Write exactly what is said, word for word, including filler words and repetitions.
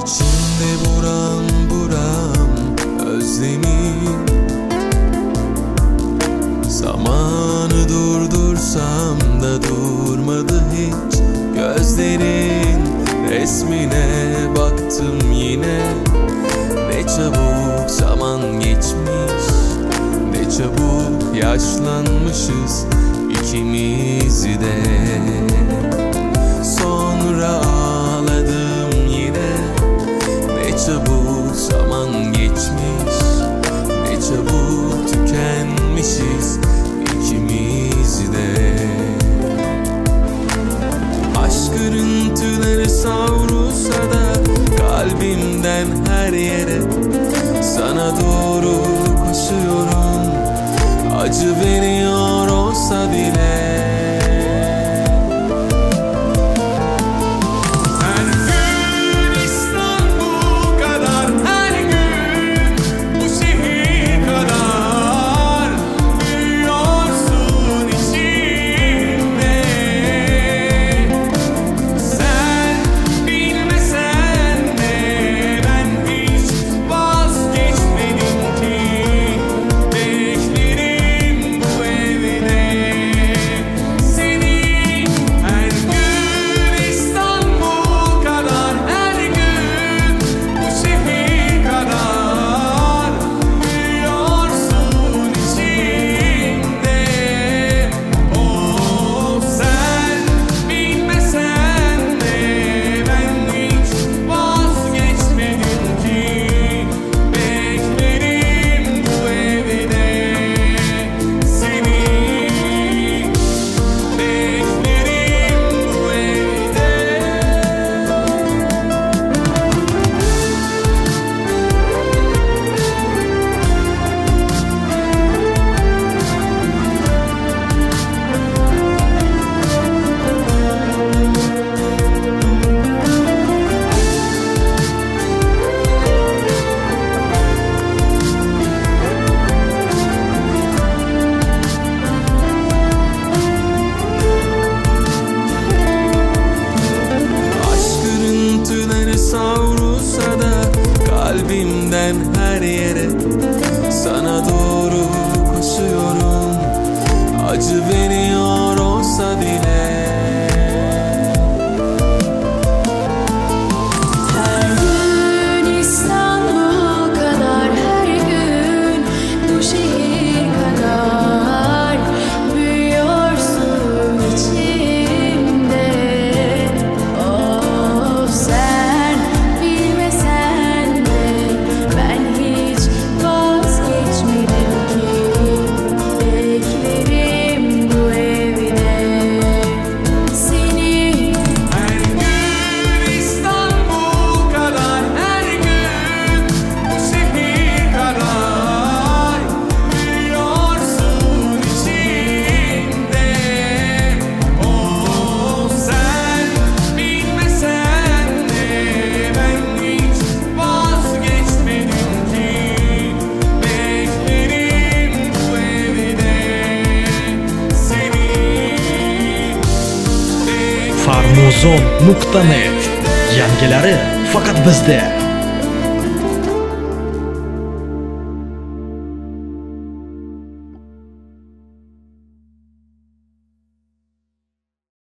Şimdi buram buram özlemin. Zamanı durdursam da durmadı hiç. Gözlerin resmine baktım yine. Ne çabuk zaman geçmiş, ne çabuk yaşlanmışız ikimiz de. Sonra ağladım yine. Ne çabuk zaman geçmiş, ne çabuk tükenmişiz ikimiz de. Aşk görüntüleri savrulsa da kalbimden her yere, sana doğru koşuyorum. Acı veriyor olsa bile. Savrulsa da kalbimden her yere, sana doğru koşuyorum. Acı veriyor olsa bile. Her gün İstanbul kadar, her gün bu şehir kadar büyüyorsun içimde. Oh sen bilmesen de ben hiç vazgeçmedim ki. Beklerim bu evde seni. Her gün İstanbul kadar, her gün bu şehir kadar büyüyorsun içimde. Oh sen bilmesen de ben hiç vazgeçmedim ki. Beklerim bu evde seni. farmuzon nuqta net. Yangilari faqat bizda.